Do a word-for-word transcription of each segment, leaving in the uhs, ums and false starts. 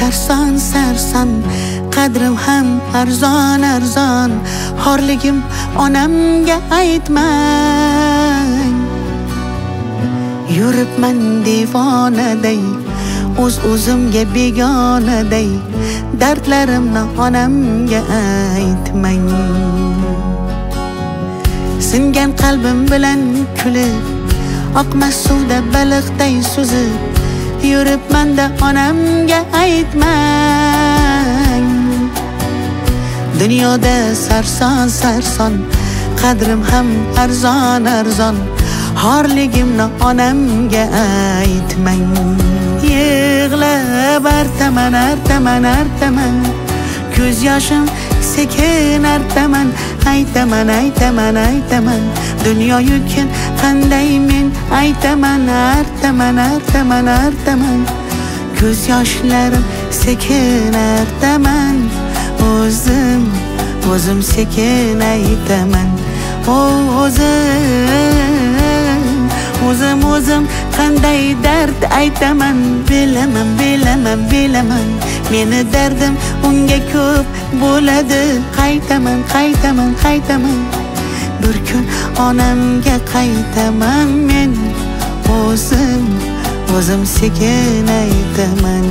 sarson sarson, qadrim ham arzon arzon. Xorligim onamga aytmang. Yuribman devonaday, o'z o'zimga begonaday. Dardlarimni onamga aytmang. Singan qalbim bilan kulib, oqmas suvda baliqday suzib, yuribman-da onamga aytmang. Dunyoda sarson sarson, qadrim ham arzon arzon. Xorligimni onamga aytmang. Yig'lab artaman artaman artaman, ko'z yoshim sekin artaman. Aytaman aytaman aytaman, dunyo yukin qanday men aytaman. Artaman artaman artaman, ko'z yoshlarim sekin artaman. O'zim o'zim sekin aytaman. O'zim o'zim o'zim qanday dard aytaman. Bilaman bilaman bilaman, meni dardim unga ko'p bo'ladi. Qaytaman qaytaman qaytaman, bir kun onamga qaytaman men. O'zim o'zim sekin aytaman.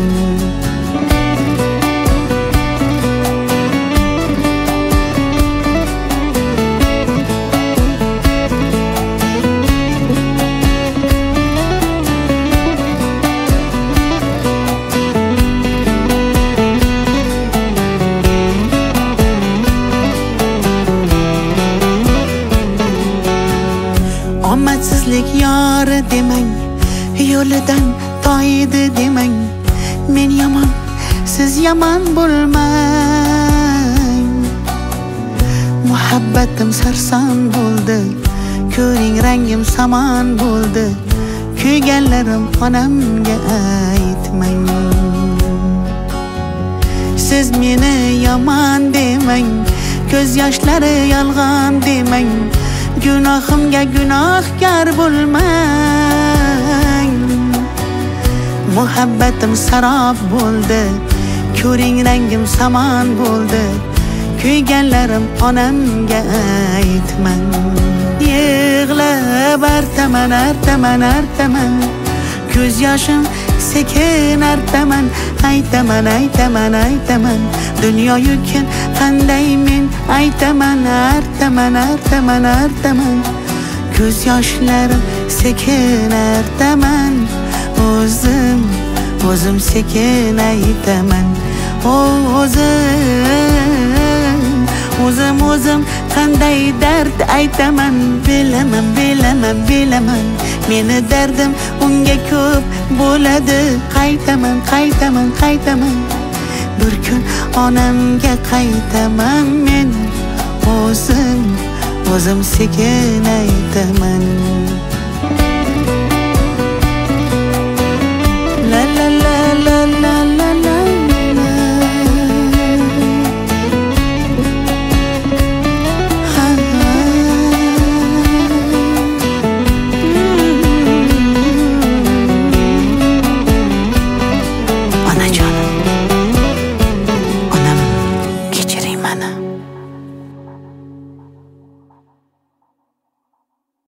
Omadsizlik yori demang, yo'lidan toydi demang. Men yomon, siz yomon bo'lmang. Muhabbatim sarson bo'ldi, ko'ring rangim samon bo'ldi. Kuyganlarim onamga aytmang. Siz meni yomon demang, ko'z yoshlari yolg'on demang. Gunohimga gunohkor bo'lmang. Muhabbatim sarob bo'ldi, ko'ring rangim samon bo'ldi. Kuyganlarim onamga aytmang. Yig'lab artaman artaman artaman, ko'z yoshim sekin artaman. Aytaman aytaman aytaman, dunyo yukin qanday men aytaman. Artaman artaman artaman, ko'z yoshlarim sekin artaman. O'zim o'zim sekin aytaman. O'zim o'zim o'zim qanday dard aytaman. Bilaman bilaman bilaman, meni dardim unga ko'p bo'ladi. Qaytaman qaytaman qaytaman, bir kun onamga qaytaman men. O'zim o'zim sekin aytaman.